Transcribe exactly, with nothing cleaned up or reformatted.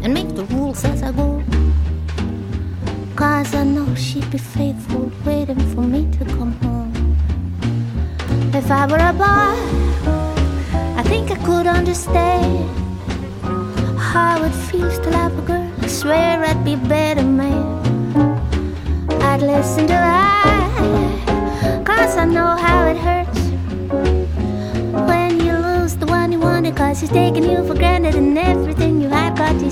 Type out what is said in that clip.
and make the rules as I go. Cause I know she'd be faithful, waiting for me to come home. If I were a boy, I think I could understand how it feels to love a girl. I swear I'd be a better man. I'd listen to her, cause I know how it hurts when you lose the one you wanted, cause he's taking you for granted, and everything you had got you